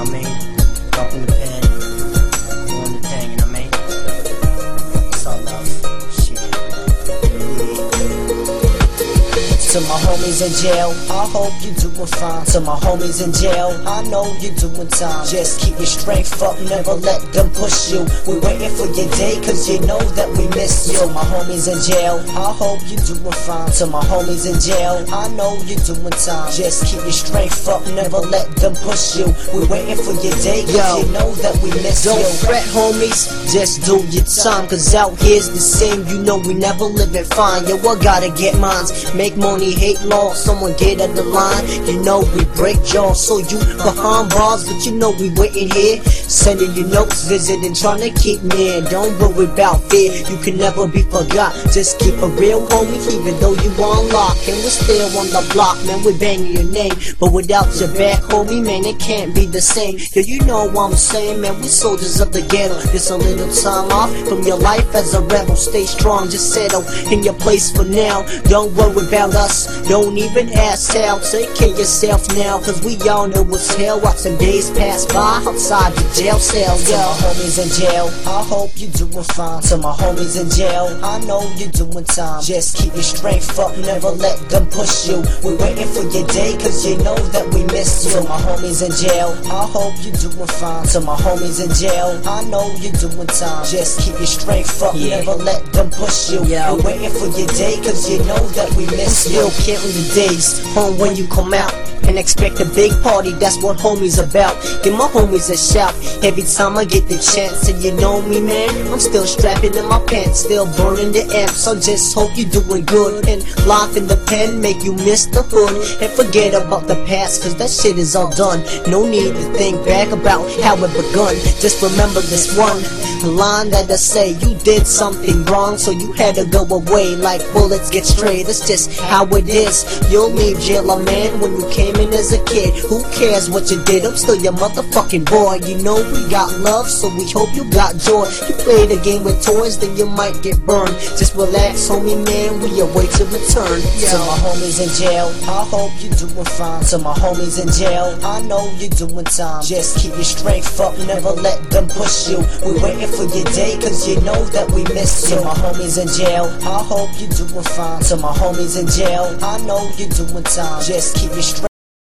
I mean, dropping the pen, doing the thing, you know what I mean? It's all love, shit. To my homies in jail, I hope you doing fine. To my homies in jail, I know you doing time. Just keep your strength up, never let them push you. We waiting for your day, cause you know that we miss you. To my homies in jail, I hope you doing fine. To my homies in jail, I know you doing time. Just keep your strength up, never let them push you. We waiting for your day, cause you know that we miss you. Don't fret, homies, just do your time. Cause out here's the same, you know we never living fine. Yo, I gotta get mines, make money, hate law, someone get at the line. You know we break jaws, so you behind bars, but you know we waiting here, sending you notes, visiting, trying to keep near. Don't worry about fear, you can never be forgot. Just keep a real homie, even though you on lock. And we're still on the block, man, we banging your name, but without your back, homie, man, it can't be the same. Yo, you know what I'm saying, man, we soldiers of the ghetto. Just a little time off from your life as a rebel. Stay strong, just settle in your place for now. Don't worry about us, don't even ask how. Take care of yourself now, cause we all know what's hell. Watching days pass by outside the jail cell. Yo, to my homies in jail, I hope you doing fine. To my homies in jail, I know you doing time. Just keep your strength up, never let them push you. We waiting for your day, cause you know that we miss you. To my homies in jail, I hope you doing fine. To my homies in jail, I know you doing time. Just keep your strength up, never let them push you. We waiting for your day, cause you know that we miss you. Still counting the days home when you come out, and expect a big party, that's what homies about. Give my homies a shout every time I get the chance. And you know me, man, I'm still strapping in my pants, still burning the amp. So just hope you doing good, and life in the pen make you miss the hood. And forget about the past, cause that shit is all done. No need to think back about how it begun. Just remember this one line that I say, you did something wrong, so you had to go away like bullets get straight. That's just how it is. You'll leave jail a man when you came in as a kid. Who cares what you did? I'm still your motherfucking boy. You know we got love, so we hope you got joy. You play the game with toys, then you might get burned. Just relax, homie, man, we await to return. To my homies in jail, I hope you doing fine. To my homies in jail, I know you doing time. Just keep your strength up, never let them push you. We waiting for your day, cause you know that we miss you. To my homies in jail, I hope you doing fine. To my homies in jail, I know you doing time. Just keep your strength